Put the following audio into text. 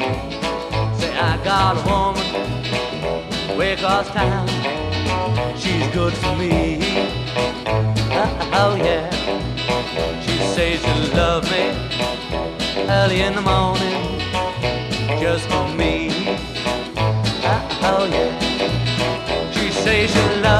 Say I got a woman way across town. She's good for me. Oh yeah. She says she'll love me early in the morning, just for me. Oh yeah. She says she'll love